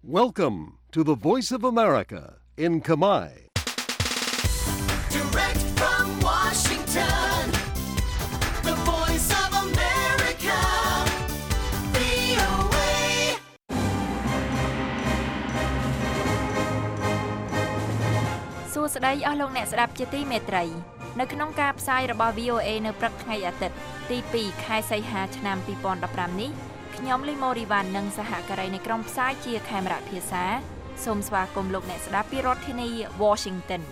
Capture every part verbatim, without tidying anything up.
Welcome to the Voice of America in Khmer. Direct from Washington, the Voice of America, វី អូ เอសួស្តីអស់លោកអ្នកស្ដាប់ជាទីមេត្រីនៅក្នុងការផ្សាយរបស់ វី អូ เอ នៅព្រឹកថ្ងៃអាទិត្យទីពីរខែសីហាឆ្នាំពីរពាន់ដប់ប្រាំនេះខ្ញុំលីម៉ូរីវ៉ាន់និងសហការីនៃក្រុមផ្សាយជាខេមរៈភាសាសូមស្វាគមន៍លោកអ្នកស្ដាប់ពីរដ្ឋធានី Washington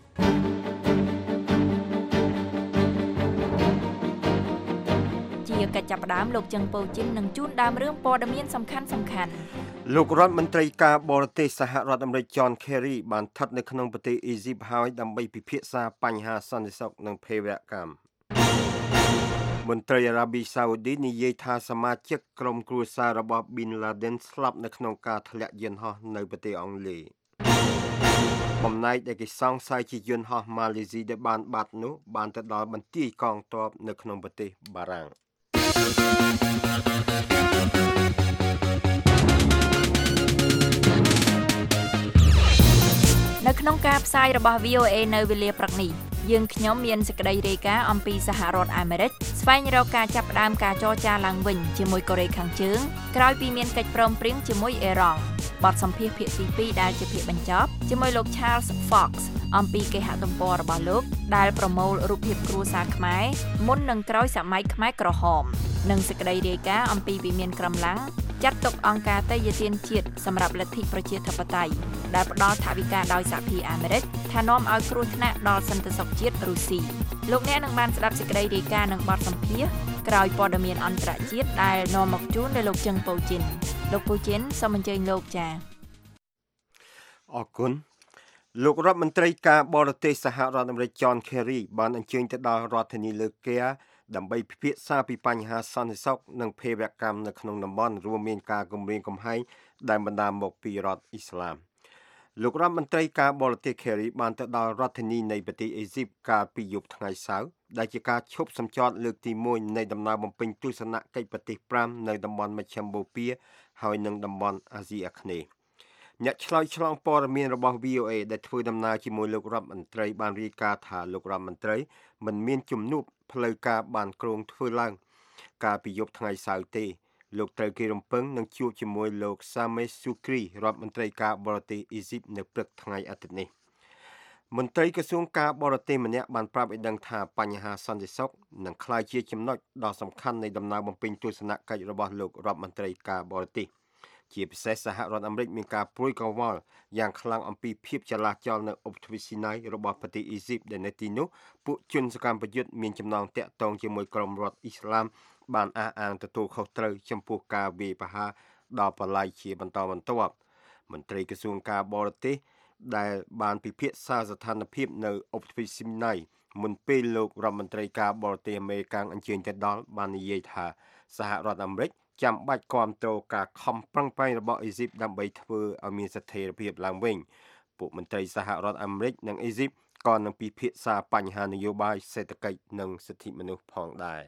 ជាកិច្ចចាប់ផ្ដើមលោកជឹងពូជីននឹងជូនដើមរឿងព័ត៌មានសំខាន់សំខាន់លោករដ្ឋមន្ត្រីការបរទេសសហរដ្ឋអាមេរិក John Kerry បានស្ថិតនៅក្នុងប្រទេសអ៊ីស៊ីបហើយដើម្បីពិភាក្សាបញ្ហាសន្តិសុខនិងភេរវកម្មមន្ត្រីអារ៉ាប៊ីសាអូឌីតនិយាយថាសមាជិកក្រុមគ្រួសាររបស់ Bin Laden ស្លាប់នៅក្នុងការធ្លាក់យន្តហោះនៅប្រទេសអង់គ្លេសបំណែកដែលគេសង្ស័យជាយន្តហោះម៉ាឡេស៊ីដែលបានបាត់នោះបានទៅដល់បន្ទាយកងទ័ពនៅក្នុងប្រទេសបារាំងនៅក្នុងការផ្សាយរបស់ វី អូ เอ នៅវេលាព្រឹកនេះយើងខ្ញុំមានសេចក្តីរាយការណ៍អំពីសហរដ្ឋអាមេរិកស្វែងរកការចាប់ផ្ដើមការចរចាឡើងវិញជាមួយកូរ៉េខាងជើងក្រោយពីមានកិច្ចព្រមព្រៀងជាមួយអ៊ីរ៉ង់បទសម្ភាសន៍ភាគទីពីរដែលជាភាគបញ្ចប់ជាមួយលោក Charles Fox អំពីគេហទំព័ររបស់លោកដែលប្រមូលរូបភាពគ្រួសារខ្មែរមុននឹងក្រោយសម័យខ្មែរក្រហមនិងសេចក្តីរាយការណ៍អំពីវិមានក្រំឡាំងចាត់ទុកអង្គការតេយ្យទានជាតិសម្រាប់លទ្ធិប្រជាធិបតេយ្យដែលផ្ដល់ថវិកាដោយសហភាពអាមេរិកថានាំឲ្យគ្រោះថ្នាក់ដល់សន្តិសុខជាតិរុស្ស៊ីលោកអ្នកនឹងបានស្ដាប់សេចក្តីរាយការណ៍និងបទសម្ភាសន៍ក្រោយព័ត៌មានអន្តរជាតិដែលនាំមកជូនដោយលោកជឹងពូជីនលោកពូជីនសូមអញ្ជើញលោកចា៎អរគុណលោករដ្ឋមន្ត្រីការបរទេសសហរដ្ឋអាមេរិក John Kerry បានអញ្ជើញទៅដល់រដ្ឋធានីលើកែដើម្បីពិភាក្សាពីបញ្ហាសន្តិសុខនិងភេរវកម្មនៅក្នុងតំបន់រួមមានការគំរាមកំហែងដែលបណ្ដាលមកពីរដ្ឋអ៊ីស្លាមលោករដ្ឋមន្ត្រីការបរទេស Kerry បានទៅដល់រដ្ឋធានីនៃប្រទេសអេស៊ីបកាលពីយប់ថ្ងៃសៅរ៍ដែលជាការឈប់សម្ចតលើកទីមួយនៃដំណើរបំពេញទស្សនកិច្ចប្រទេសប្រាំនៅតំបន់មជ្ឈិមបូព៌ាហើយនិងតំបន់អាស៊ីអាគ្នេយ៍អ្នកឆ្លើយឆ្លងព័ត៌មានរបស់ វី អូ เอ ដែលធ្វើដំណើរជាមួយលោករដ្ឋមន្ត្រីបានរាយការណ៍ថាលោករដ្ឋមន្ត្រីមិនមានជំនួបផ្លូវការបានគ្រោងធ្វើឡើងកាលពីយប់ថ្ងៃសៅរ៍ទេលោកត្រូវគេរំពឹងនឹងជួបជាមួយលោក Sameh Shoukry រដ្ឋមន្ត្រីការបរទេសអ៊ីស៊ីបនៅព្រឹកថ្ងៃអាទិត្យនេះមន្ត្រីក្រសួងការបរទេសម្នាក់បានប្រាប់ឲ្យដឹងថាបញ្ហាសន្តិសុខនឹងក្លាយជាចំណុចដ៏សំខាន់នៃដំណើរបំពេញទស្សនកិច្ចរបស់លោករដ្ឋមន្ត្រីការបរទេសជាពិសេសសហរដ្ឋអាមេរិកមានការព្រួយកង្វល់យ៉ាងខ្លាំងអំពីភាពចលាចលនៅឧបទ្វីបស៊ីណាយរបស់ប្រទេសអ៊ីស៊ីបដែលនៅទីនោះពួកជនសកម្មប្រយុទ្ធមានចំណងតាក់ទងជាមួយក្រុមរដ្ឋអ៊ីស្លាមបានអះអាងទទួលខុសត្រូវចំពោះការវាយប្រហារដល់បលាយជាបន្តបន្ទាប់មន្ត្រីក្រសួងការបរទេសដែលបានពិភាក្សាស្ថានភាពនៅឧបទ្វីបស៊ីណាយមុនពេលលោករដ្ឋមន្ត្រីការបរទេសអាមេរិកអញ្ជើញទៅដល់បាននិយាយថាសហរដ្ឋអាមេរិកចាំបាច់គាំទ្រការខំប្រឹងប្រែងរបស់អ៊ីស៊ីបដើម្បីធ្វើឲ្យមានស្ថិរភាពឡើងវិញពួកមន្ត្រីសហរដ្ឋអាមេរិកនិងអ៊ីស៊ីបក៏នឹងពិភាក្សាបញ្ហានយោបាយសេដ្ឋកិច្ចនិងសិទ្ធិមនុស្សផងដែរ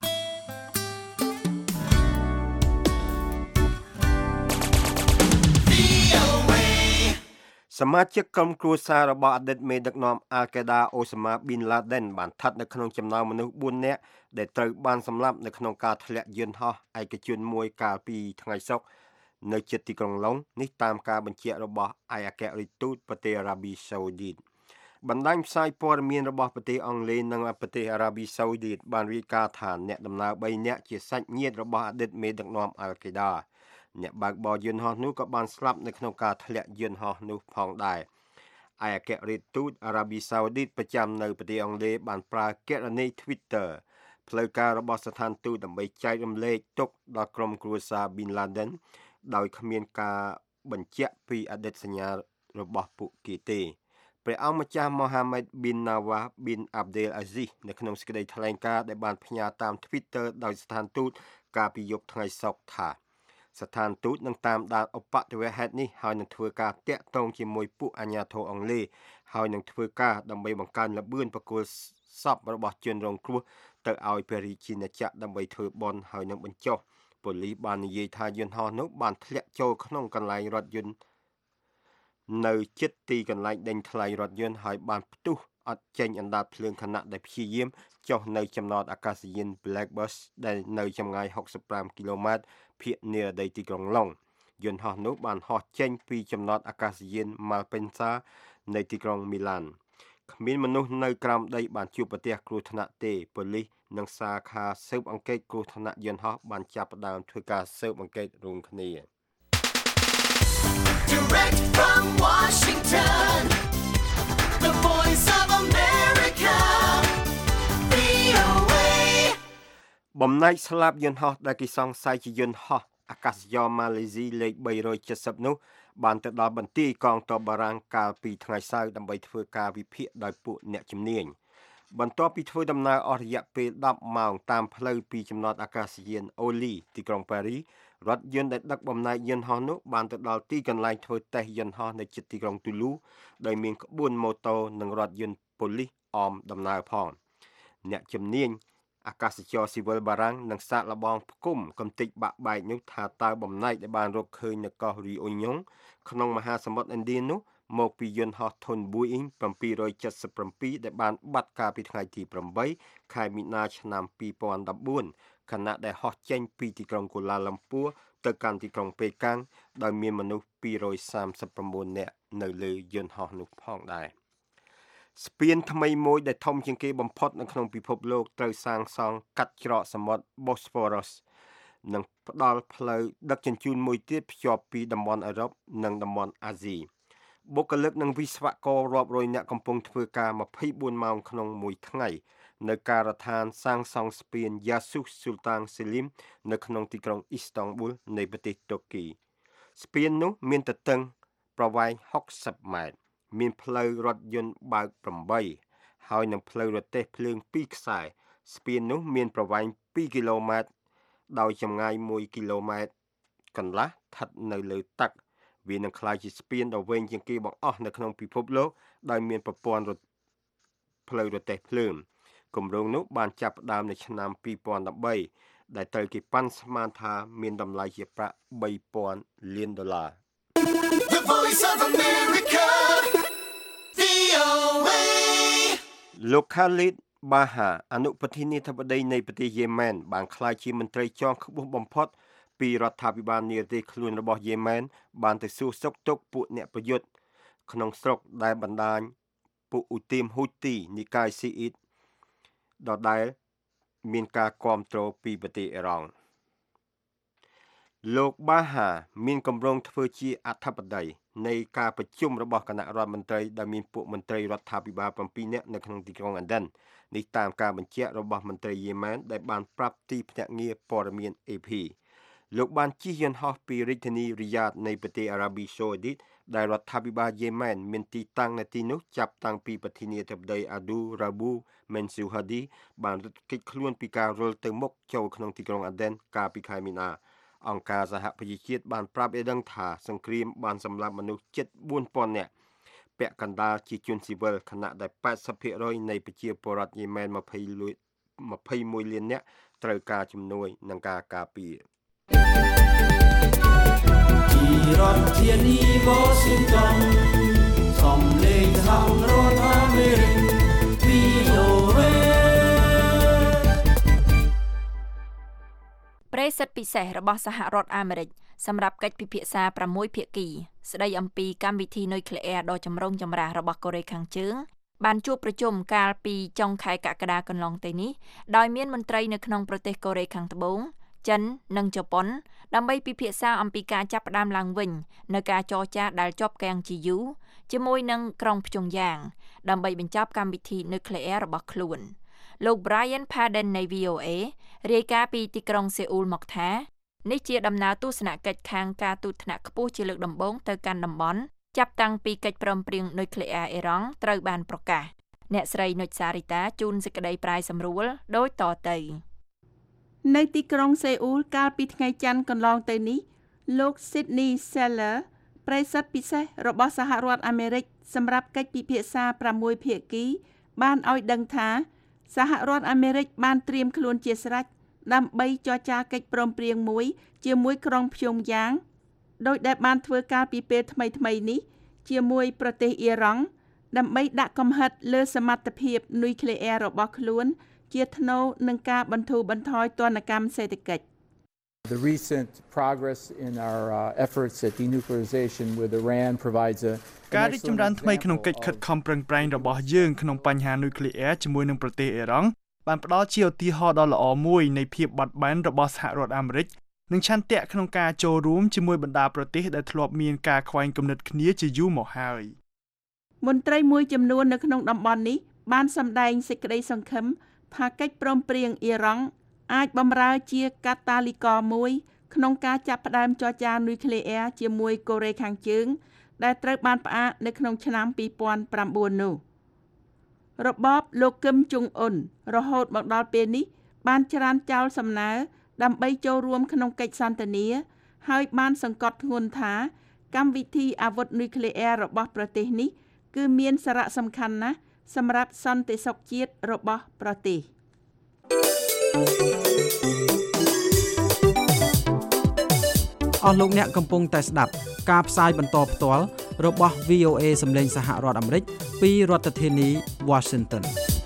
សមាជិកក្រុមគ្រួសាររបស់អតីតមេដឹកនាំអាល់កេដាអូសាម៉ាប៊ីនឡាដិនបានស្ថិតនៅក្នុងចំណោមមនុស្សបួននាក់ដែលត្រូវបានសម្លាប់នៅក្នុងការធ្លាក់យន្តហោះឯកជនមួយកាលពីថ្ងៃសុក្រនៅជិតទីក្រុងឡុងនេះតាមការបញ្ជាក់របស់ឯកអគ្គរដ្ឋទូតប្រទេសអារ៉ាប៊ីសាអូឌីតបណ្ដាញផ្សាយព័ត៌មានរបស់ប្រទេសអង់គ្លេសនិងប្រទេសអារ៉ាប៊ីសាអូឌីតបានរាយការណ៍ថាអ្នកដំណើរបីនាក់ជាសាច់ញាតិរបស់អតីតមេដឹកនាំអាល់កេដាអ្នកបើកបរយន្តហោះនោះក៏បានស្លាប់នៅក្នុងការធ្លាក់យន្តហោះនោះផងដែរឯកអគ្គរដ្ឋទូតអារ៉ាប៊ីសាអូឌីតប្រចាំនៅប្រទេសអង់គ្លេសបានប្រើគណនី Twitter ផ្លូវការរបស់ស្ថានទូតដើម្បីចែករំលែកទុក្ខដល់ក្រុមគ្រួសារ Bin Laden ដោយគ្មានការបញ្ជាក់ពីអតីតសញ្ញារបស់ពួកគេទេព្រះអង្គម្ចាស់ Mohammed bin Nawaf bin Abdel Aziz នៅក្នុងសេចក្តីថ្លែងការណ៍ដែលបានផ្ញើតាម Twitter ដោយស្ថានទូតកាលពីយប់ថ្ងៃសុក្រថាស្ថានទូតនឹងតាមដានឧបទ្ទវហេតុនេះហើយនឹងធ្វើការតាក់ទងជាមួយពួកអាជ្ញាធរអង់គ្លេសហើយនឹងធ្វើការដើម្បីបង្កើនល្បឿនប្រគល់សពរបស់ជនរងគ្រោះទៅឲ្យព្រះរាជាណាចក្រដើម្បីធ្វើបុណ្យហើយនឹងបញ្ចុះប៉ូលីសបាននិយាយថាយន្តហោះនោះបានធ្លាក់ចូលក្នុងកន្លែងរថយន្តនៅជិតទីកន្លែងដេញថ្លៃរថយន្តហើយបានផ្ទុះអត់ចេញអណ្ដាតភ្លើងខណៈដែលព្យាយាមចុះនៅចំណតអាកាសយាន Blackbus ដែលនៅចម្ងាយហុកសិបប្រាំគីឡូម៉ែត្រភាគនិរដីទីក្រុងឡុងយន្តហោះនោះបានហោះចេញពីចំណតអាកាសយាន Malpensa នៅទីក្រុងមីឡានគ្មានមនុស្សនៅក្រោមដីបានជួបប្រទះគ្រោះថ្នាក់ទេប៉ូលីសនិងសាខាស៊ើបអង្កេតគ្រោះថ្នាក់យន្តហោះបានចាប់ផ្ដើមធ្វើការស៊ើបអង្កេតរួមគ្នា Direct from Washington, the voice of America, វី អូ เอបំណែកស្លាប់យន្តហោះដែលគេសង្ស័យជាយន្តហោះអាកាសចរម៉ាឡេស៊ីលេខបីរយเจ็ดสิบនោះបានទៅដល់បន្ទាយកងទ័ពបារាំងកាលពីថ្ងៃសៅរ៍ដើម្បីធ្វើការវិភាគដោយពួកអ្នកជំនាញបន្ទាប់ពីធ្វើដំណើរអស់រយៈពេលដប់ម៉ោងតាមផ្លូវពីចំណតអាកាសយានអូលីទីក្រុងប៉ារីរថយន្តដែលដឹកបំណែកយន្តហោះនោះបានទៅដល់ទីកន្លែងធ្វើតេស្តយន្តហោះនៅជិតទីក្រុងទូលូដោយមានក្បួនម៉ូតូនិងរថយន្តប៉ូលីសអមដំណើរផងអ្នកជំនាញអាកាសចរស៊ីវិលបារាំងនិងសាកល្បងផ្គុំកំទេចបាក់បែកនោះថាតើបំណែកដែលបានរកឃើញនៅកោះរីអូញ៉ុងក្នុងមហាសមុទ្រឥណ្ឌានោះមកពីយន្តហោះធុន Boeing เจ็ดร้อยเจ็ดสิบเจ็ดដែលបានបាត់កាលពីថ្ងៃទីแปดខែមីនាឆ្នាំពីរពាន់ដប់បួនខណៈដែលហោះចេញពីទីក្រុងកូឡាឡាំពួរទៅកាន់ទីក្រុងប៉េកាំងដោយមានមនុស្សពីររយសាមសិប៩នាក់នៅលើយន្តហោះនោះផងដែរស្ពានថ្មីមួយដែលធំជាងគេបំផុតនៅក្នុងពិភពលោកត្រូវសាងសង់កាត់ច្រកសមុទ្រ Bosphorus និងផ្ដល់ផ្លូវដឹកជញ្ជូនមួយទៀតភ្ជាប់ពីតំបន់អឺរ៉ុបនិងតំបន់អាស៊ីបុគ្គលិកនិងវិស្វកររាប់រយនាក់កំពុងធ្វើការម្ភៃបួនម៉ោងក្នុងមួយថ្ងៃនៅការដ្ឋានសាងសង់ស្ពាន Yusuf Sultan Selim នៅក្នុងទីក្រុង Istanbul នៃប្រទេសតុរគីស្ពាននោះមានទទឹងប្រវែងហុកសិបម៉ែត្រមានផ្លូវរថយន្តបើកប្រាំហើយនិងផ្លូវរទេះភ្លើងពីរខ្សែស្ពាននោះមានប្រវែងពីរគីឡូម៉ែត្រដោយចម្ងាយមួយគីឡូម៉ែត្រកន្លះស្ថិតនៅលើទឹកវានឹងក្លាយជាស្ពានដ៏វែងជាងគេបង្អស់នៅក្នុងពិភពលោកដោយមានប្រព័ន្ធរថផ្លូវរទេះភ្លើងគម្រោងនោះបានចាប់ផ្ដើមនៅឆ្នាំពីរពាន់ដប់បីដែលត្រូវគេប៉ាន់ស្មានថាមានតម្លៃជាប្រាក់បីពាន់លានដុល្លារ The voice of America, វី អូ เอលោក Khalid Baha អនុប្រធានាធិបតីនៃប្រទេសយេម៉ែនបានក្លាយជាមន្ត្រីជាន់ខ្ពស់បំផុតពីរដ្ឋាភិបាលនិរទេសខ្លួនរបស់យេម៉ែនបានទៅសួរសុខទុក្ខពួកអ្នកប្រយុទ្ធក្នុងស្រុកដែលបណ្ដាញពួកឧទាមហ៊ូទីនិកាយស៊ីអ៊ីតដដែលមានការគ្រប់គ្រងពីប្រទេសអ៊ីរ៉ង់លោកបាហាមានគម្រោងធ្វើជាអធិបតីនៃការប្រជុំរបស់គណៈរដ្ឋមន្ត្រីដែលមានពួកមន្ត្រីរដ្ឋាភិបាលប្រាំពីរនាក់នៅក្នុងទីក្រុងអាដិននេះតាមការបញ្ជាក់របស់មន្ត្រីយេម៉ែនដែលបានប្រាប់ទីភ្នាក់ងារព័ត៌មាន เอ พี លោកបានជិះយន្តហោះពីរាជធានីរីយ៉ាតនៃប្រទេសអារ៉ាប៊ីសូអ៊ូឌីតដែលរដ្ឋាភិបាលយេម៉ែនមានទីតាំងនៅទីនោះចាប់តាំងពីប្រធានាធិបតីអាឌូរ៉ាប៊ូមែនស៊ូហាឌីបានរត់គេចខ្លួនពីការរុលទៅមុខចូលក្នុងទីក្រុងអាដិនកាលពីខែមីនាអង្គការសហប្រជាជាតិបានប្រាប់ឲ្យដឹងថាសង្គ្រាមបានសម្លាប់មនុស្សជិតបួនពាន់នាក់ពាក់កណ្ដាលជាជនស៊ីវិលខណៈដែល八十ភាគរយនៃប្រជាពលរដ្ឋយេម៉ែនยี่สิบមួយលាននាក់ត្រូវការជំនួយនិងការការពារពីរដ្ឋធានី Washington សំឡេងសហរដ្ឋអាមេរិក វី អូ เอប្រេសិតពិសេសរបស់សហរដ្ឋអាមេរិកសម្រាប់កិច្ចពិភាក្សាប្រាំមួយភាគីស្ដីអំពីកម្មវិធីនុយក្លេអ៊ែរដ៏ចម្រូងចម្រាសរបស់កូរ៉េខាងជើងបានជួបប្រជុំកាលពីចុងខែកក្កដាកន្លងទៅនេះដោយមានមន្ត្រីនៅក្នុងប្រទេសកូរ៉េខាងត្បូងចិននិងជប៉ុនដើម្បីពិភាក្សាអំពីការចាប់ផ្ដើមឡើងវិញនៅការចរចាដែលជាប់គាំងជាយូរជាមួយនឹងក្រុងព្យុងយ៉ាងដើម្បីបញ្ចប់កម្មវិធីនុយក្លេអ៊ែររបស់ខ្លួនលោក Brian Padden នៃ វី អូ เอ រាយការណ៍ពីទីក្រុងសេអ៊ូលមកថានេះជាដំណើរទស្សនកិច្ចខាងការទូតថ្នាក់ខ្ពស់ជាលើកដំបូងទៅកាន់តំបន់ចាប់តាំងពីកិច្ចព្រមព្រៀងនុយក្លេអ៊ែរអ៊ីរ៉ង់ត្រូវបានប្រកាសអ្នកស្រីនុចសារីតាជូនសេចក្តីប្រាយសម្រួលដូចតទៅនៅទីក្រុងសេអ៊ូលកាលពីថ្ងៃច័ន្ទកន្លងទៅនេះលោក Sydney Seller ប្រេសិតពិសេសរបស់សហរដ្ឋអាមេរិកសម្រាប់កិច្ចពិភាក្សាប្រាំមួយភាគីបានឲ្យដឹងថាសហរដ្ឋអាមេរិកបានត្រៀមខ្លួនជាស្រេចដើម្បីចរចាកិច្ចព្រមព្រៀងមួយជាមួយក្រុងភ្យុងយ៉ាងដោយដែលបានធ្វើការពីពេលថ្មីៗនេះជាមួយប្រទេសអ៊ីរ៉ង់ដើម្បីដាក់កំហិតលើសមត្ថភាពនុយក្លេអ៊ែររបស់ខ្លួនជាថ្នូរនឹងការបន្ធូរបន្ថយទណ្ឌកម្មសេដ្ឋកិច្ច The recent progress in our uh, efforts at denuclearization with Iran provides a ការរីកចម្រើនថ្មីក្នុងកិច្ចខិតខំប្រឹងប្រែងរបស់យើងក្នុងបញ្ហានុយក្លេអ៊ែរជាមួយនឹងប្រទេសអ៊ីរ៉ង់បានផ្ដល់ជាឧទាហរណ៍ដ៏ល្អមួយនៃភាពបត់បែនរបស់សហរដ្ឋអាមេរិកនិងឆន្ទៈក្នុងការចូលរួមជាមួយបណ្ដាប្រទេសដែលធ្លាប់មានការខ្វែងគំនិតគ្នាជាយូរមកហើយមន្ត្រីមួយចំនួននៅក្នុងតំបន់នេះបានសម្ដែងសេចក្តីសង្ឃឹមថាកិច្ចព្រមព្រៀងអ៊ីរ៉ង់អាចបម្រើជាកាតាលីករមួយក្នុងការចាប់ផ្ដើមចរចានុយក្លេអ៊ែរជាមួយកូរ៉េខាងជើងដែលត្រូវបានផ្អាកនៅក្នុងឆ្នាំពីរពាន់ប្រាំបួននោះរបបលោកគឹមជុងអ៊ុនរហូតមកដល់ពេលនេះបានច្រានចោលសំណើដើម្បីចូលរួមក្នុងកិច្ចសន្ទនាហើយបានសង្កត់ធ្ងន់ថាកម្មវិធីអាវុធនុយក្លេអ៊ែររបស់ប្រទេសនេះគឺមានសារៈសំខាន់ណាស់សម្រាប់សន្តិសុខជាតិរបស់ប្រទេសអស់លោកអ្នកកំពុងតែស្ដាប់ការផ្សាយបន្តផ្ទាល់របស់ វី អូ เอ សម្លេងសហរដ្ឋអាមេរិកពីរដ្ឋធានី Washington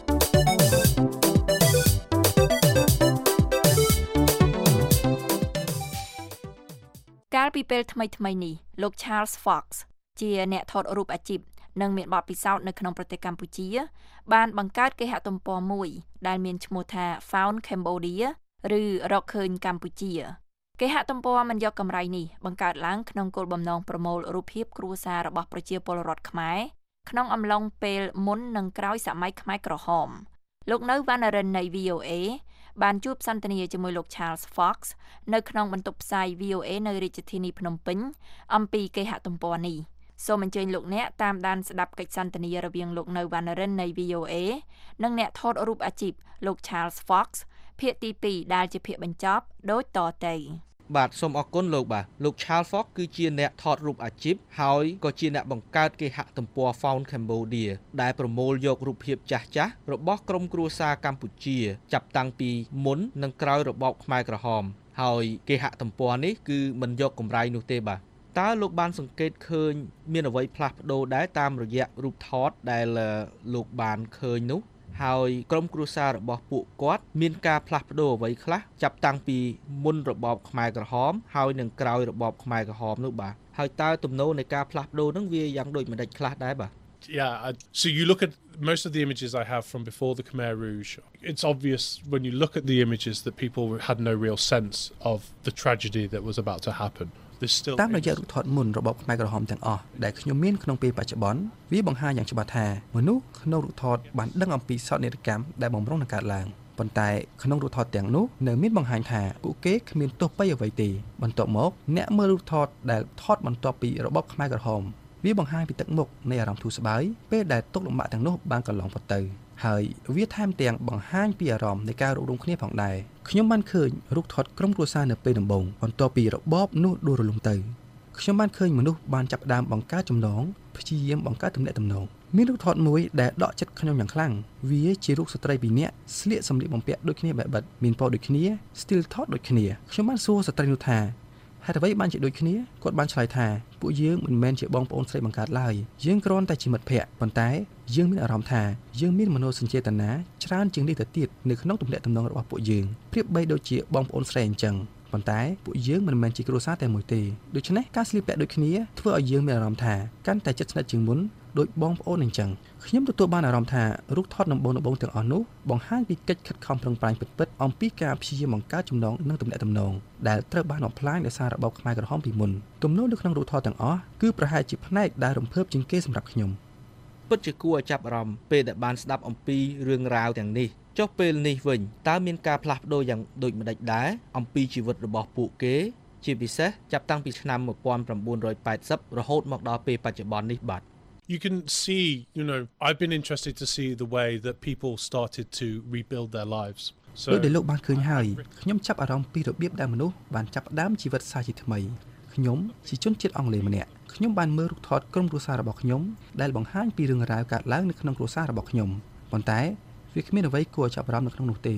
កាលពីពេលថ្មីៗនេះលោក Charles Fox ជាអ្នកថតរូបអាជីពនិងមានបទពិសោធន៍នៅក្នុងប្រទេសកម្ពុជាបានបង្កើតគេហទំព័រមួយដែលមានឈ្មោះថា Found Cambodia ឬរកឃើញកម្ពុជាគេហទំព័រមិនយកកម្រៃនេះបង្កើតឡើងក្នុងគោលបំណងប្រមូលរូបភាពគ្រួសាររបស់ប្រជាពលរដ្ឋខ្មែរក្នុងអំឡុងពេលមុននិងក្រោយសម័យខ្មែរក្រហមលោកនៅវណ្ណរិននៃ វី អូ เอ បានជួបសន្ទនាជាមួយលោក Charles Fox នៅក្នុងបន្ទប់ផ្សាយ វី អូ เอ នៅរាជធានីភ្នំពេញអំពីគេហទំព័រនេះសូមអញ្ជើញលោកអ្នកតាមដានស្ដាប់កិច្ចសន្ទនារវាងលោកនៅវណ្ណរិននៃ វី អូ เอ និងអ្នកថតរូបអាជីពលោក Charles Fox ភាគទីពីរដែលជាភាគបញ្ចប់ដូចតទៅបាទសូមអរគុណលោកបាទលោក Charles Fox គឺជាអ្នកថតរូបអាជីពហើយក៏ជាអ្នកបង្កើតគេហទំព័រ Found Cambodia ដែលប្រមូលយករូបភាពចាស់ៗរបស់ក្រុមគ្រួសារកម្ពុជាចាប់តាំងពីមុននិងក្រោយរបបខ្មែរក្រហមហើយគេហទំព័រនេះគឺមិនយកកម្រៃនោះទេបាទតើលោកបានសង្កេតឃើញមានអ្វីផ្លាស់ប្ដូរដែរតាមរយៈរូបថតដែលលោកបានឃើញនោះហើយក្រុមគ្រួសាររបស់ពួកគាត់មានការផ្លាស់ប្ដូរអ្វីខ្លះចាប់តាំងពីមុនរបបខ្មែរក្រហមហើយនឹងក្រោយរបបខ្មែរក្រហមនោះបាទហើយតើទំនោរនៃការផ្លាស់ប្ដូរនឹងវាយ៉ាងដូចម្ដេចខ្លះដែរបាទ Yeah, uh, so you look at most of the images I have from before the Khmer Rouge. It's obvious when you look at the images that people had no real sense of the tragedy that was about to happen. តាមរយៈរូបថតមុនរបបខ្មែរក្រហមទាំងអស់ដែលខ្ញុំមានក្នុងពេលបច្ចុប្បន្នវាបង្ហាញយ៉ាងច្បាស់ថាមនុស្សក្នុងរូបថតបានដឹងអំពីសោកនាដកម្មដែលបំរុងនឹងកើតឡើងប៉ុន្តែក្នុងរូបថតទាំងនោះនៅមានបង្ហាញថាពួកគេគ្មានទោសបីអ្វីទេបន្ទាប់មកអ្នកមើលរូបថតដែលថតបន្ទាប់ពីរបបខ្មែរក្រហមវាបង្ហាញពីទឹកមុខនៃអារម្មណ៍ធូរស្បើយពេលដែលទុក្ខលំបាកទាំងនោះបានកន្លងផុតទៅហើយវាថែមទាំងបង្ហាញពីអារម្មណ៍នៃការរួបរวมគ្នាផងដែរខ្ញុំបានឃើញរូបថតក្រុមគ្រួសារនៅពេលដំបូងបន្ទាប់ពីរបបនោះដួលរលំទៅខ្ញុំបានឃើញមនុស្សបានចាប់ផ្ដើមបង្កើតចំណងព្យាយាមបង្កើតទំនាក់ទំនងមានរូបថតមួយដែលដកចិត្តខ្ញុំយ៉ាងខ្លាំងវាជារូបស្ត្រីពីរនាក់ស្លៀកសម្លៀកបំពាក់ដូចគ្នាបែបបិទមានពណ៌ដូចគ្នា still ថតដូចគ្នាខ្ញុំបានសួរស្ត្រីនោះថាហេតុអ្វីបានជាដូចគ្នាគាត់បានឆ្លើយថាពួកយើងមិនមែនជាបងប្អូនស្រីបង្កើតឡើយយើងគ្រាន់តែជាមិត្តភក្តិប៉ុន្តែយើងមានអារម្មណ៍ថាយើងមានមនោសញ្ចេតនាច្រើនជាងនេះទៅទៀតនៅក្នុងទំនាក់ទំនងរបស់ពួកយើងប្រៀបបីដូចជាបងប្អូនស្រីអញ្ចឹងប៉ុន្តែពួកយើងមិនមែនជាគ្រួសារតែមួយទេដូច្នេះការស្លៀកពាក់ដូចគ្នាធ្វើឲ្យយើងមានអារម្មណ៍ថាកាន់តែជិតស្និទ្ធជាងមុនដូចបងប្អូនអញ្ចឹងខ្ញុំទទួលបានអារម្មណ៍ថារូបថតដំបូងដំបូងទាំងអស់នោះបង្ហាញពីកិច្ចខិតខំប្រឹងប្រែងពិតៗអំពីការព្យាយាមបង្កើតចំណងនិងទំនាក់ទំនងដែលត្រូវបានបំផ្លាញដោយសាររបបខ្មែរក្រហមពីមុនទំនោរនៅក្នុងរូបថតទាំងអស់គឺប្រហែលជាផ្នែកដែលរំភើបជាងគេសម្រាប់ខ្ញុំពិតជាគួរឲ្យចាប់អារម្មណ៍ពេលដែលបានស្ដាប់អំពីរឿងរ៉ាវទាំងនេះចុះពេលនេះវិញតើមានការផ្លាស់ប្ដូរយ៉ាងដូចម្ដេចដែរអំពីជីវិតរបស់ពួកគេជាពិសេសចាប់តាំងពីឆ្នាំnineteen eightyរហូតមកដល់ពេលបច្ចុប្បន្ននេះបាទ You can see, you know, I've been interested to see the way that people started to rebuild their lives. So ដោយលោកបានឃើញហើយខ្ញុំចាប់អារម្មណ៍ពីរបៀបដែលមនុស្សបានចាប់ផ្ដើមជីវិតសាជាថ្មីខ្ញុំជាជនជាតិអង់គ្លេសម្នាក់ខ្ញុំបានមើលរូបថតក្រុមគ្រួសាររបស់ខ្ញុំដែលបង្ហាញពីរឿងរ៉ាវកើតឡើងនៅក្នុងគ្រួសាររបស់ខ្ញុំប៉ុន្តែវាគ្មានអ្វីគួរឲ្យចាប់អារម្មណ៍នៅក្នុងនោះទេ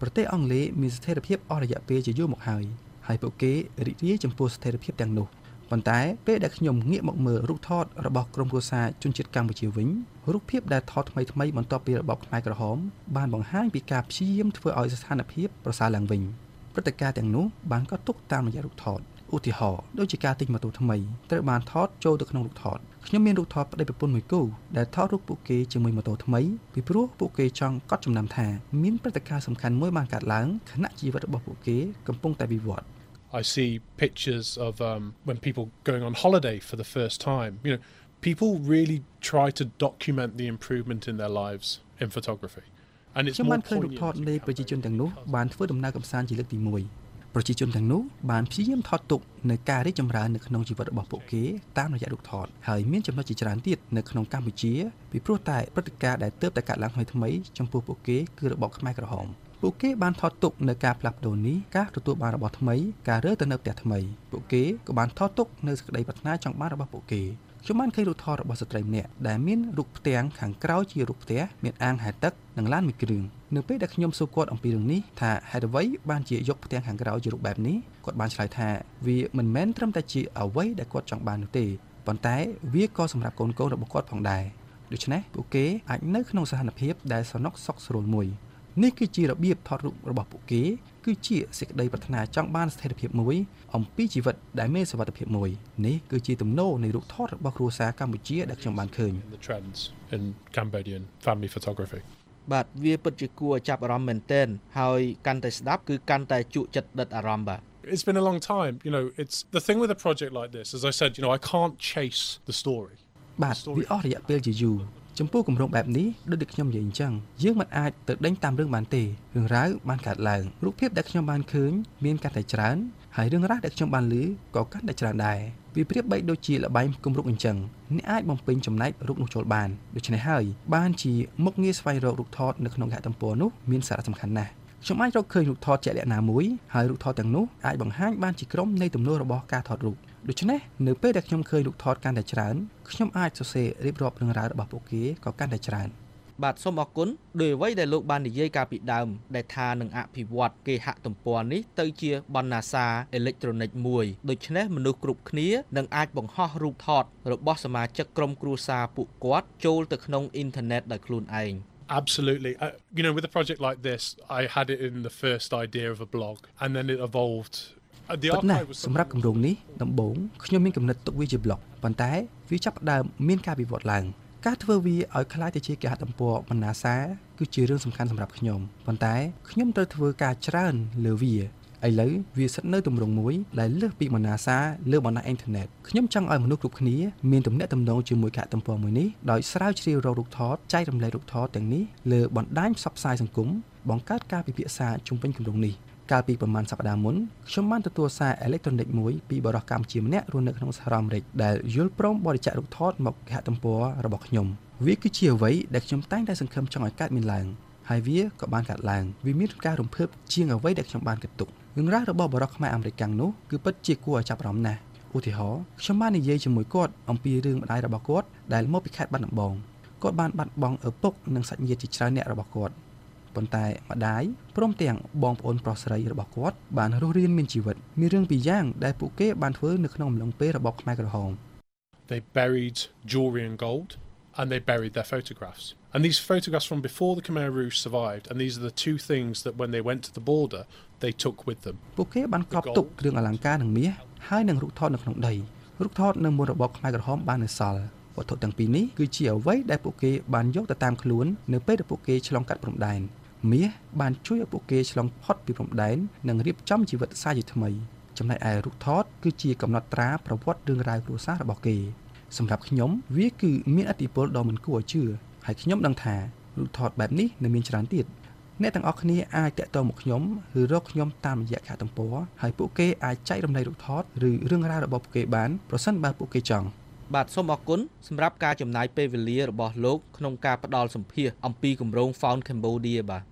ប្រទេសអង់គ្លេសមានស្ថិរភាពអស់រយៈពេលជាយូរមកហើយហើយពួកគេរីករាយចំពោះស្ថិរភាពទាំងនោះប៉ុន្តែពេលដែលខ្ញុំងាកមកមើលរូបថតរបស់ក្រុមគ្រួសារជនជាតិកម្ពុជាវិញរូបភាពដែលថតថ្មីថ្មីបន្ទាប់ពីរបបខ្មែរក្រហមបានបង្ហាញពីការព្យាយាមធ្វើឲ្យស្ថានភាពប្រសើរឡើងវិញព្រឹត្តិការណ៍ទាំងនោះបានកត់ទុកតាមរយៈរូបថតឧទាហរណ៍ដូចជាការទិញម៉ូតូថ្មីត្រូវបានថតចូលទៅក្នុងរូបថតខ្ញុំមានរូបថតប្តីប្រពន្ធមួយគូដែលថតរូបពួកគេជាមួយម៉ូតូថ្មីពីព្រោះពួកគេចង់កត់ចំណាំថាមានព្រឹត្តិការណ៍សំខាន់មួយបានកើតឡើងខណៈជីវិតរបស់ពួកគេកំពុងតែវិវត្ត I see pictures of um, when people going on holiday for the first time. You know, people really try to document the improvement in their lives in photography. And it's more poignant. ខ្ញុំបានឃើញរូបថតនៃប្រជាជនទាំងនោះបានធ្វើដំណើរកម្សាន្តជាលើកទីមួយប្រជាជនទាំងនោះបានព្យាយាមថតទុកនៅការរីកចម្រើននៅក្នុងជីវិតរបស់ពួកគេតាមរយៈរូបថតហើយមានចំណុចជាច្រើនទៀតនៅក្នុងកម្ពុជាពីព្រោះតែព្រឹត្តិការណ៍ដែលទើបតែកើតឡើងថ្មីៗចំពោះពួកគេគឺរបបខ្មែរក្រហមពួកគេបានថតទុកនៅការផ្លាស់ប្ដូរនេះការទទួលបានរបស់ថ្មីការរើទៅនៅផ្ទះថ្មីពួកគេក៏បានថតទុកនៅសេចក្តីប្រាថ្នាចង់បានរបស់ពួកគេខ្ញុំបានឃើញរូបថតរបស់ស្ត្រីម្នាក់ដែលមានរូបផ្ទាំងខាងក្រោយជារូបផ្ទះមានអាងហែលទឹកនិងឡានមួយគ្រឿងនៅពេលដែលខ្ញុំសួរគាត់អំពីរឿងនេះថាហេតុអ្វីបានជាយកផ្ទាំងខាងក្រោយជារូបបែបនេះគាត់បានឆ្លើយថាវាមិនមែនត្រឹមតែជាអ្វីដែលគាត់ចង់បាននោះទេប៉ុន្តែវាក៏សម្រាប់កូនកូនរបស់គាត់ផងដែរដូច្នេះពួកគេអាចនៅក្នុងស្ថានភាពដែលសំណុកសុខស្រួលមួយនេះគឺជារបៀបថតរូបរបស់ពួកគេគឺជាសេចក្តីប្រាថ្នាចង់បានស្ថិរភាពមួយអំពីជីវិតដែលមានសុវត្ថិភាពមួយនេះគឺជាទំនោរនៃរូបថតរបស់គ្រួសារកម្ពុជាដែលខ្ញុំបានឃើញ The trends in Cambodian family photography បាទវាពិតជាគួរឲ្យចាប់អារម្មណ៍មែនទែនហើយកាន់តែស្ដាប់គឺកាន់តែជក់ចិត្តដិតអារម្មណ៍បាទ It's been a long time you know it's the thing with a project like this as I said you know I can't chase the story បាទវាអស់រយៈពេលជាយូរចំពោះគម្រោងបែបនេះដូចដែលខ្ញុំនិយាយអញ្ចឹងយើងមិនអាចទៅដេញតាមរឿងបានទេរឿងរ៉ាវបានកើតឡើងរូបភាពដែលខ្ញុំបានឃើញមានកាន់តែច្រើនហើយរឿងរ៉ាវដែលខ្ញុំបានឮក៏កាន់តែច្រើនដែរវាប្រៀបបីដូចជាល្បែងគម្រោងអញ្ចឹងអ្នកអាចបំពេញចំណែករូបនោះចូលបានដូច្នេះហើយបានជាមុខងារស្វែងរករូបថតនៅក្នុងគេហទំព័រនោះមានសារៈសំខាន់ណាស់ខ្ញុំអាចរកឃើញរូបថតជាក់លាក់ណាមួយហើយរូបថតទាំងនោះអាចបង្ហាញបានជាក្រុមនៃទំនោររបស់ការថតរូបដូច្នេះនៅពេលដែលខ្ញុំឃើញរូបថតកាន់តែច្រើនខ្ញុំអាចសរសេររៀបរាប់រឿងរ៉ាវរបស់ពួកគេក៏កាន់តែច្រើនបាទសូមអរគុណដោយអ្វីដែលលោកបាននិយាយកាលពីដើមដែលថានឹងអភិវឌ្ឍគេហទំព័រនេះទៅជាបណ្ណាសារអេឡិចត្រូនិកមួយដូច្នេះមនុស្សគ្រប់គ្នានឹងអាចបង្ហោះរូបថតរបស់សមាជិកក្រុមគ្រួសារពួកគាត់ចូលទៅក្នុងអ៊ីនធឺណិតដោយខ្លួនឯង Absolutely. Uh, you know, with a project like this, I had it in the first idea of a blog, and then it evolved. Uh, the archive was សម្រាប់គម្រោងនេះដំបូងខ្ញុំមានកំណត់ទុកវាជា blog ប៉ុន្តែវាចាប់ផ្ដើមមានការវិវត្តឡើងការធ្វើវាឲ្យคล้ายទៅជាគេហទំព័របណ្ណាសារគឺជារឿងសំខាន់សម្រាប់ខ្ញុំប៉ុន្តែខ្ញុំត្រូវធ្វើការច្រើនលើវាឥឡូវវាស្ថិតនៅទម្រង់មួយដែលលើសពីបណ្ណាសារលើបណ្ដាអ៊ីនធឺណិតខ្ញុំចង់ឲ្យមនុស្សគ្រប់គ្នាមានទំនាក់ទំនងជាមួយគេហទំព័រមួយនេះដោយស្រាវជ្រាវរករូបថតចែករំលែករូបថតទាំងនេះលើបណ្ដាញផ្សព្វផ្សាយសង្គមបង្កើតការពិភាក្សាជុំវិញគម្រោងនេះកាលពីប្រហែលសប្តាហ៍មុនខ្ញុំបានទទួលសារអេឡិចត្រូនិកមួយពីបរិយាកម្ពុជាម្នាក់រស់នៅក្នុងសហរដ្ឋអាមេរិកដែលយល់ព្រមបរិច្ចាគរូបថតមកគេហទំព័ររបស់ខ្ញុំវាគឺជាអ្វីដែលខ្ញុំតែងតែសង្ឃឹមចង់ឲ្យកើតមានឡើងហើយវាក៏បានកើតឡើងវាមានការរំភើបជាងអ្វីដែលខ្ញុំបានគិតទុករឿងរ៉ាវរបស់បរិយាខ្មែរអាមេរិកនោះគឺពិតជាគួរឲ្យចាប់អារម្មណ៍ណាស់ឧទាហរណ៍ខ្ញុំបាននិយាយជាមួយគាត់អំពីរឿងម្ដាយរបស់គាត់ដែលមកពីខេត្តបាត់ដំបងគាត់បានបាត់បង់ឪពុកនិងសាច់ញាតិជាច្រើនអ្នករបស់គាត់ប៉ុន្តែម្ដាយព្រមទាំងបងប្អូនប្រុសស្រីរបស់គាត់បានរស់រានមានជីវិតមានរឿងពីរយ៉ាងដែលពួកគេបានធ្វើនៅក្នុងអំឡុងពេលរបបខ្មែរក្រហម They buried jewelry and gold and they buried their photographs and these photographs from before the Khmer Rouge survived and these are the two things that when they went to the border they took with them ពួកគេបានកប់ទុកគ្រឿងអលង្ការនិងមាសហើយនឹងរូបថតនៅក្នុងដីរូបថតនៅមុនរបបខ្មែរក្រហមបាននៅសល់វត្ថុទាំងពីរនេះគឺជាអ្វីដែលពួកគេបានយកទៅតាមខ្លួននៅពេលដែលពួកគេឆ្លងកាត់ព្រំដែនមាសបានជួយឲ្យពួកគេឆ្លងផុតពីព្រំដែននិងរៀបចំជីវិតសាជាថ្មីចំណែកឯរូបថតគឺជាកំណត់ត្រាប្រវត្តិរឿងរ៉ាវគ្រួសាររបស់គេសម្រាប់ខ្ញុំវាគឺមានឥទ្ធិពលដ៏មិនគួរឲ្យជឿហើយខ្ញុំដឹងថារូបថតបែបនេះនៅមានច្រើនទៀតអ្នកទាំងអស់គ្នាអាចតាក់ទងមកខ្ញុំឬរកខ្ញុំតាមរយៈគេហទំព័រហើយពួកគេអាចចែករំលែករូបថតឬរឿងរ៉ាវរបស់ពួកគេបានប្រសិនបើពួកគេចង់បាទសូមអរគុណសម្រាប់ការចំណាយពេលវេលារបស់លោកក្នុងការផ្ដល់សម្ភាសន៍អំពីគម្រោង Found Cambodia បាទ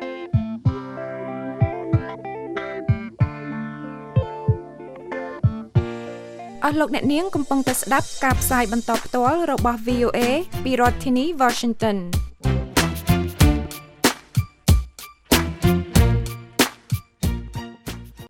អស់លោកអ្នកនាងកំពុងតែស្ដាប់ការផ្សាយបន្តផ្ទាល់របស់ វី អូ เอ ពីរដ្ឋធានី Washington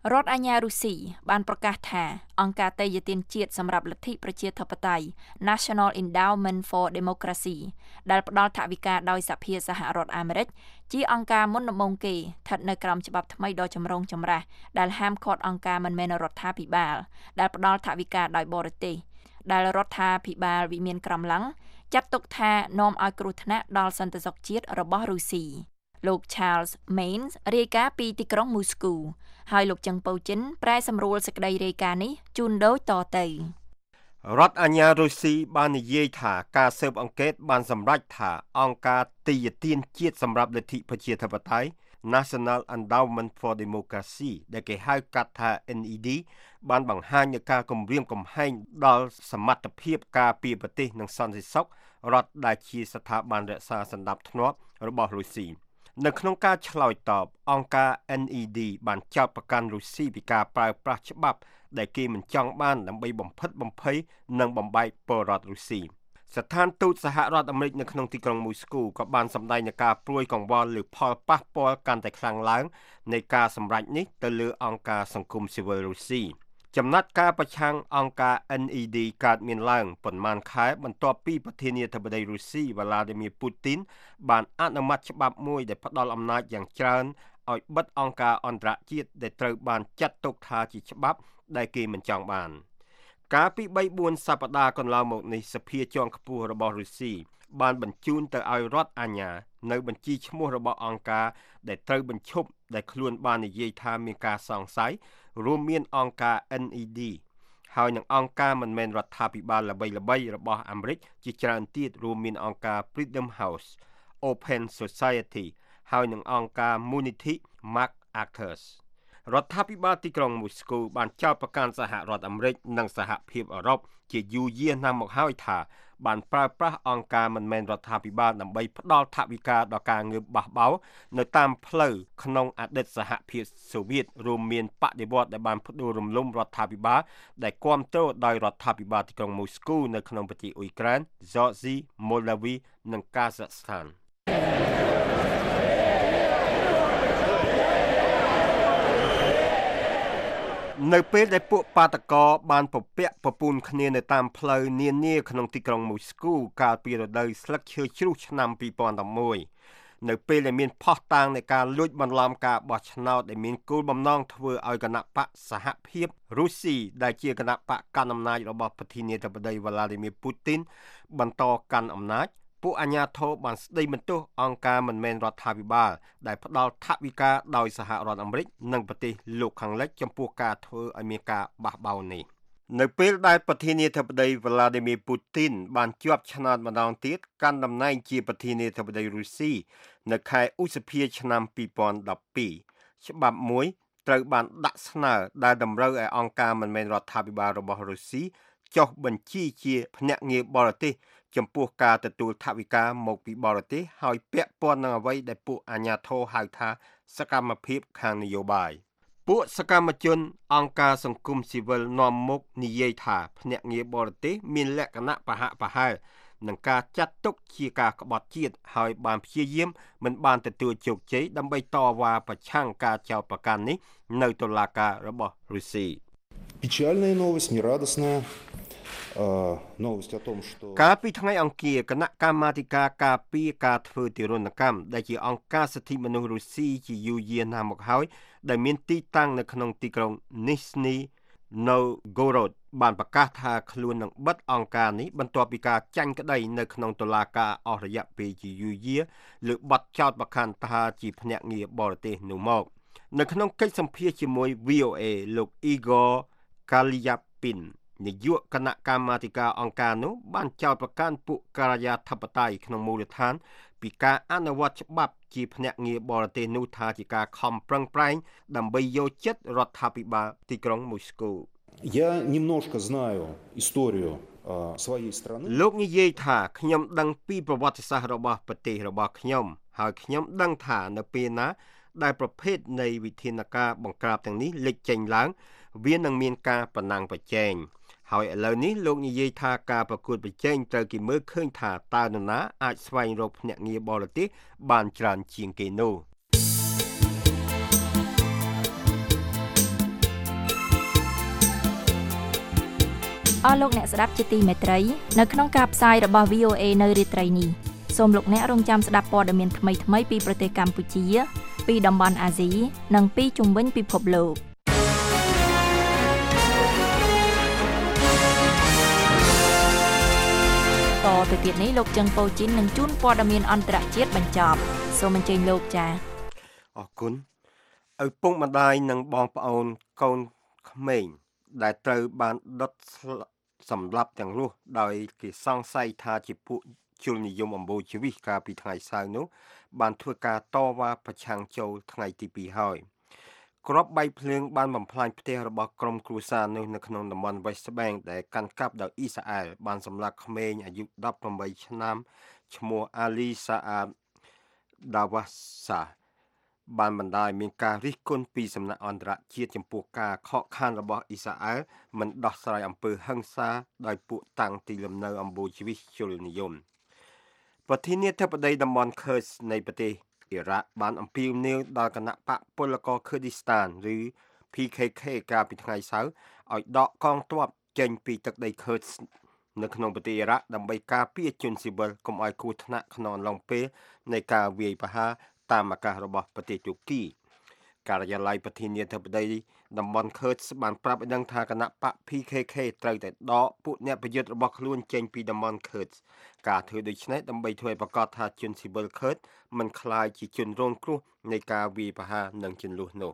រដ្ឋអាជ្ញារុស្ស៊ីបានប្រកាសថាអង្គការទេយ្យទានជាតិសម្រាប់លទ្ធិប្រជាធិបតេយ្យ National Endowment for Democracy ដែលផ្ដល់ថវិកាដោយសភាសហរដ្ឋអាមេរិកជាអង្គការមុនដំបូងគេស្ថិតនៅក្រោមច្បាប់ថ្មីដ៏ចម្រូងចម្រាសដែលហាមឃាត់អង្គការមិនមែនរដ្ឋាភិបាលដែលផ្ដល់ថវិកាដោយបរទេសដែលរដ្ឋាភិបាលវិមានក្រំឡាំងចាត់ទុកថានាំឲ្យគ្រោះថ្នាក់ដល់សន្តិសុខជាតិរបស់រុស្ស៊ីលោក Charles Mains រាយការណ៍ពីទីក្រុងមូស្គូហើយលោកចឹងពៅចិនប្រែសម្រួលសេចក្តីរាយការណ៍នេះជូនដូចតទៅរដ្ឋអាជ្ញារុស្ស៊ីបាននិយាយថាការស៊ើបអង្កេតបានសម្រេចថាអង្គការទេយ្យទានជាតិសម្រាប់លទ្ធិប្រជាធិបតេយ្យ National Endowment for Democracy ដែលគេហៅកាត់ថា N E D បានបង្ហាញនូវការគំរាមកំហែងដល់សមត្ថភាពការពារប្រទេសនិងសន្តិសុខរដ្ឋដែលជាស្ថាប័នរក្សាសណ្ដាប់ធ្នាប់របស់រុស្ស៊ីនៅក្នុងការឆ្លើយតបអង្គការ N E D បានចោទប្រកាន់រុស្ស៊ីពីការប្រើប្រាស់ច្បាប់ដែលគេមិនចង់បានដើម្បីបំផិតបំភ័យនិងបំបែកពលរដ្ឋរុស្ស៊ីស្ថានទូតសហរដ្ឋអាមេរិកនៅក្នុងទីក្រុងមូស្គូក៏បានសម្ដែងនូវការព្រួយកង្វល់លើផលប៉ះពាល់កាន់តែខ្លាំងឡើងនៃការសម្រេចនេះទៅលើអង្គការសង្គមស៊ីវិលរុស្ស៊ីចំណាត់ការប្រឆាំងអង្គការ N E D កើតមានឡើងប៉ុន្មានខែបន្ទាប់ពីប្រធានាធិបតីរុស្ស៊ី Vladimir Putin បានអនុម័តច្បាប់មួយដែលផ្ដល់អំណាចយ៉ាងច្រើនឲ្យបិទអង្គការអន្តរជាតិដែលត្រូវបានចាត់ទុកថាជាច្បាប់ដែលគេមិនចង់បានកាលពី 3 4 សប្តាហ៍កន្លងមកនេះសភាជាន់ខ្ពស់របស់រុស្ស៊ីបានបញ្ជូនទៅឲ្យរដ្ឋអាជ្ញានៅបញ្ជីឈ្មោះរបស់អង្គការដែលត្រូវបញ្ឈប់ដែលខ្លួនបាននិយាយថាមានការសង្ស័យរួមមានអង្គការ N E D ហើយនឹងអង្គការមិនមែនរដ្ឋាភិបាលល្បីៗរបស់អាមេរិកជាច្រើនទៀតរួមមានអង្គការ Freedom House Open Society ហើយនឹងអង្គការ Munity MacArthur រដ្ឋាភិបាលទីក្រុងមូស្គូបានចោទប្រកាន់សហរដ្ឋអាមេរិកនិងសហភាពអឺរ៉ុបជាយូរយារណាស់មកហើយថាបានប្រើប្រាស់អង្គការមិនមែនរដ្ឋាភិបាលដើម្បីផ្ដល់ថវិកាដល់ការងើបបះបោរនៅតាមផ្លូវក្នុងអតីតសហភាពសូវៀតរួមមានបដិវត្តន៍ដែលបានផ្ដួលរំលំរដ្ឋាភិបាលដែលគាំទ្រដោយរដ្ឋាភិបាលទីក្រុងមូស្គូនៅក្នុងប្រទេសអ៊ុយក្រែន Georgia, Moldavia និង Kazakhstanនៅពេលដែលពួកបាតកោបានពពាក់ពពូនគ្នានៅតាមផ្លូវនានាក្នុងទីក្រុងមូស្គូកាលពីរដូវស្លឹកឈើជ្រុះឆ្នាំពីរពាន់មួយ នៅពេលដែលមានផុសតាងនៃការលួចបន្លំការបោះឆ្នោតដែលមានគោលបំណងធ្វើឲ្យគណៈបកសហភាពរុស្ស៊ីដែលជាគណៈបកកាន់អំណាចរបស់ប្រធានាធិបតី Vladimir Putin បន្តកាន់អំណាចពួកអាជ្ញាធរបានស្ដីបន្ទោសអង្គការមិនមែនរដ្ឋាភិបាលដែលផ្ដល់ថវិកាដោយសហរដ្ឋអាមេរិកនិងប្រទេសលោកខាងលិចចំពោះការធ្វើឲ្យមានការបះបោរនេះនៅពេលដែលប្រធានាធិបតី Vladimir Putin បានជាប់ឆ្នោតម្ដងទៀតកាន់តំណែងជាប្រធានាធិបតីរុស្ស៊ីនៅខែឧសភាឆ្នាំពីរពាន់ដប់ពីរច្បាប់មួយត្រូវបានដាក់ស្នើដែលតម្រូវឲ្យអង្គការមិនមែនរដ្ឋាភិបាលរបស់រុស្ស៊ីចុះបញ្ជីជាភ្នាក់ងារបរទេសចំពោះការទទួលថវិកាមកពីបរទេសហើយពាក់ព័ន្ធនឹងអ្វីដែលពួកអាជ្ញាធរហៅថាសកម្មភាពខាងនយោបាយពួកសកម្មជនអង្គការសង្គមស៊ីវិលនាំមុខនិយាយថាភ្នាក់ងារបរទេសមានលក្ខណៈប្រហាក់ប្រហែលនឹងការចាត់ទុកជាការក្បត់ជាតិហើយបានព្យាយាមមិនបានទទួលជោគជ័យដើម្បីតវ៉ាប្រឆាំងការចោទប្រកាន់នេះនៅតុលាការរបស់រុស្ស៊ី Печальная новость, нерадостная новость о том, что កាលពីថ្ងៃអង្គារគណៈកម្មាធិការការពារការធ្វើទារុណកម្មដែលជាអង្គការសិទ្ធិមនុស្សរុស្ស៊ីជាយូរយារណាស់មកហើយដែលមានទីតាំងនៅក្នុងទីក្រុង Nizhny Novgorod បានប្រកាសថាខ្លួននឹងបិទអង្គការនេះបន្ទាប់ពីការចាញ់ក្តីនៅក្នុងតុលាការអស់រយៈពេលជាយូរយារលើបទចោទប្រកាន់ថាជាភ្នាក់ងារបរទេសនោះមកនៅក្នុងកិច្ចសម្ភាសន៍ជាមួយ V O A លោក Igor Kalyapin នាយកគណៈកម្មាធិការអង្គការនោះបានចោទប្រកាន់ពួកការិយាធិបតេយ្យក្នុងមូលដ្ឋានពីការអនុវត្តច្បាប់ជាភ្នាក់ងារបរទេសនោះថាជាការខំប្រឹងប្រែងដើម្បីយកចិត្តរដ្ឋាភិបាលទីក្រុងមូស្គូ Я немножко знаю историю своей страны លោកនិយាយថាខ្ញុំដឹងពីប្រវត្តិសាស្ត្ររបស់ប្រទេសរបស់ខ្ញុំហើយខ្ញុំដឹងថានៅពេលណាដែលប្រភេទនៃវិធានការបង្ក្រាបទាំងនេះលេចចេញឡើងវានឹងមានការប្រណាំងប្រជែងហើយឥឡូវនេះលោកនិយាយថាការប្រកួតប្រជែងត្រូវគេមើលឃើញថាតើនរណាអាចស្វែងរកភ្នាក់ងារបរទេសបានច្រើនជាងគេនោះអស់លោកអ្នកស្ដាប់ជាទីមេត្រីនៅក្នុងការផ្សាយរបស់ វី អូ เอ នៅរាត្រីនេះសូមលោកអ្នករងចាំស្ដាប់ព័ត៌មានថ្មីៗពីប្រទេសកម្ពុជាពីតំបន់អាស៊ីនិងពីជុំវិញពិភពលោកតទៅទៀតនេះលោកចឹងប៉ូជីននឹងជូនព័ត៌មានអន្តរជាតិបញ្ចប់សូមអញ្ជើញលោកចា៎អរគុណឪពុកម្ដាយនិងបងប្អូនកូនក្មេងដែលត្រូវបានដុតសម្លាប់ទាំងរស់ដោយគេសង្ស័យថាជាពួកជននិយមអំបូរជីវិតកាលពីថ្ងៃសៅរ៍នោះបានធ្វើការតវ៉ាប្រឆាំងចូលថ្ងៃទីពីរហើយគ្រាប់បែកភ្លើងបានបំផ្លាញផ្ទះរបស់ក្រុមគ្រួសារនោះនៅក្នុងតំបន់ West Bank ដែលកាន់កាប់ដោយអ៊ីស្រាអែលបានសម្លាប់ក្មេងអាយុដប់ប្រាំបីឆ្នាំឈ្មោះ Ali Saad Dawasa បានបណ្ដាលឲ្យមានការរិះគន់ពីសំណាក់អន្តរជាតិចំពោះការខកខានរបស់អ៊ីស្រាអែលមិនដោះស្រាយអំពើហិង្សាដោយពួកតាំងទីលំនៅអំបូរជីវិតជននិយមប្រធានាធិបតីតំបន់ Kurd នៃប្រទេសអ៊ីរ៉ាក់បានអំពាវនាវដល់គណៈបកពលករ Kurdistan ឬ P K K កាលពីថ្ងៃសៅរ៍ឲ្យដកកងទ័ពចេញពីទឹកដី Kurd នៅក្នុងប្រទេសអ៊ីរ៉ាក់ដើម្បីការពារជនស៊ីវិលកុំឲ្យគ្រោះថ្នាក់ក្នុងអំឡុងពេលនៃការវាយប្រហារតាមអាកាសរបស់ប្រទេសទូគីការិយាល័យប្រធានាធិបតីតំបន់ Kurd បានប្រាប់ឲ្យដឹងថាគណៈបក P K K ត្រូវតែដកពួកអ្នកប្រយុទ្ធរបស់ខ្លួនចេញពីតំបន់ Kurd ការធ្វើដូច្នេះដើម្បីធ្វើឲ្យប្រកាសថាជនស៊ីវិល Kurd មិនក្លាយជាជនរងគ្រោះនៃការវាយប្រហារនិងជម្លោះនោះ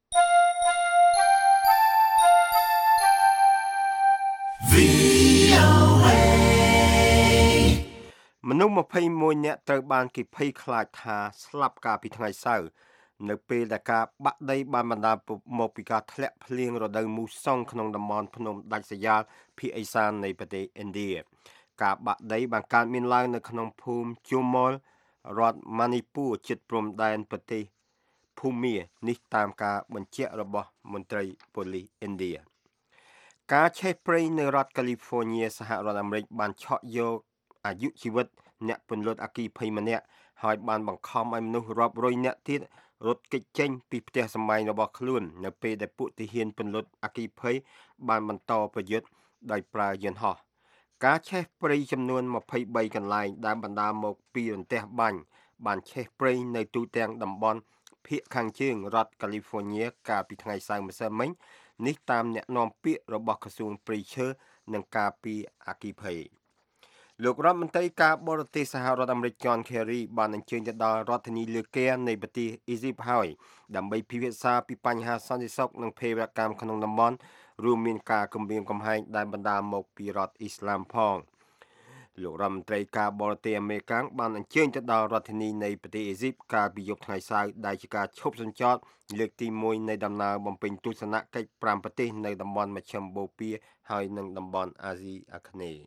មនុស្សម្ភៃមួយនាក់ត្រូវបានគេភ័យខ្លាចថាស្លាប់កាលពីថ្ងៃសៅរ៍នៅពេលដែលការបាក់ដីបានបណ្ដាលមកពីការធ្លាក់ភ្លៀងរដូវមូសុងក្នុងតំបន់ភ្នំដាច់ស្រយាលភាគឦសាននៃប្រទេសឥណ្ឌាការបាក់ដីបានកើតមានឡើងនៅក្នុងភូមិជូម៉លរដ្ឋម៉ានីពូរជិតព្រំដែនប្រទេសភូមានេះតាមការបញ្ជាក់របស់មន្ត្រីប៉ូលីសឥណ្ឌាការឆេះព្រៃនៅរដ្ឋកាលីហ្វ័រញ៉ាសហរដ្ឋអាមេរិកបានឆក់យកអាយុជីវិតអ្នកពន្លត់អគ្គីភ័យម្នាក់ហើយបានបង្ខំឲ្យមនុស្សរាប់រយនាក់ទៀតរត់គេចចេញពីផ្ទះសម្បែងរបស់ខ្លួននៅពេលដែលពួកទាហានពន្លត់អគ្គីភ័យបានបន្តប្រយុទ្ធដោយប្រើយន្តហោះការឆេះព្រៃចំនួនម្ភៃបីកន្លែងដែលបណ្ដាលមកពីរន្ទះបាញ់បានឆេះព្រៃនៅទូទាំងតំបន់ភាគខាងជើងរដ្ឋកាលីហ្វ័រញ៉ាកាលពីថ្ងៃសៅរ៍ម្សិលមិញនេះតាមអ្នកនាំពាក្យរបស់ក្រសួងព្រៃឈើនិងការពារអគ្គីភ័យលោករដ្ឋមន្ត្រីការបរទេសសហរដ្ឋអាមេរិក John Kerry បានអញ្ជើញទៅដល់រដ្ឋធានីលើកែនៃប្រទេសអ៊ីស៊ីបហើយដើម្បីពិភាក្សាពីបញ្ហាសន្តិសុខនិងភេរវកម្មក្នុងតំបន់រួមមានការគំរាមកំហែងដែលបណ្ដាលមកពីរដ្ឋអ៊ីស្លាមផងលោករដ្ឋមន្ត្រីការបរទេសអាមេរិកបានអញ្ជើញទៅដល់រដ្ឋធានីនៃប្រទេសអ៊ីស៊ីបកាលពីយប់ថ្ងៃសៅរ៍ដែលជាការឈប់សញ្ចត់លើកទីមួយនៃដំណើរបំពេញទស្សនកិច្ចប្រាំប្រទេសនៅតំបន់មជ្ឈិមបូព៌ាហើយនិងតំបន់អាស៊ីអាគ្នេយ៍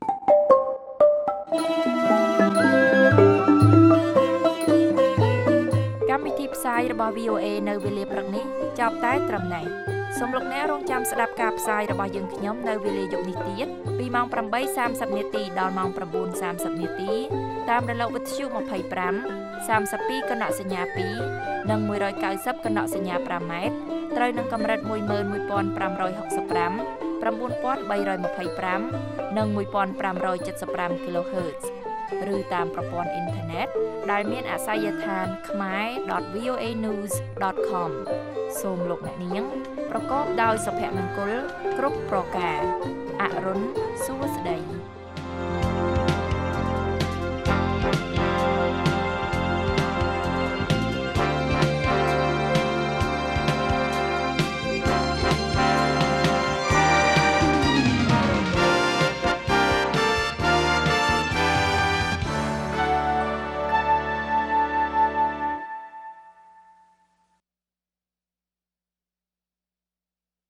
កម្មវិធីផ្សាយរបស់ វី អូ เอ នៅវេលាព្រឹកនេះចប់តែត្រឹមនេះសូមលោកអ្នករងចាំស្ដាប់ការផ្សាយរបស់យើងខ្ញុំនៅវេលាយប់នេះទៀតពីម៉ោង ប្រាំបីសាមសិបនាទីដល់ម៉ោង ប្រាំបួនសាមសិបនាទីតាមរលកវិទ្យុម្ភៃប្រាំ សាមសិបពីរកណសញ្ញាពីរនិងមួយរយកៅសិបកណសញ្ញាប្រាំម៉ែត្រត្រូវនឹងកម្រិតមួយម៉ឺនមួយពាន់ប្រាំរយហកសិបប្រាំ ប្រាំបួនពាន់បីរយម្ភៃប្រាំនិងមួយពាន់ប្រាំរយចិតសិបប្រាំ kHz ឬតាមប្រព័ន្ធអ៊ីនធឺណិតដែលមានអាសយដ្ឋាន ខ្មែរ ដត វី អូ เอ នីវส์ ដត ខម សូមលោកអ្នកនាងប្រកបដោយសុភមង្គលគ្រប់ប្រការអរុនសួស្តី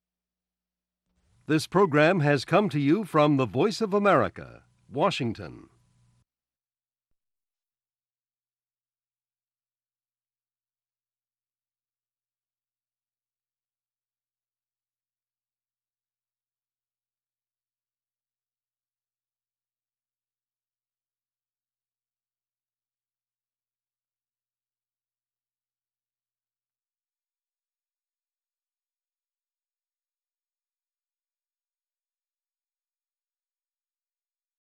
This program has come to you from the Voice of America, Washington.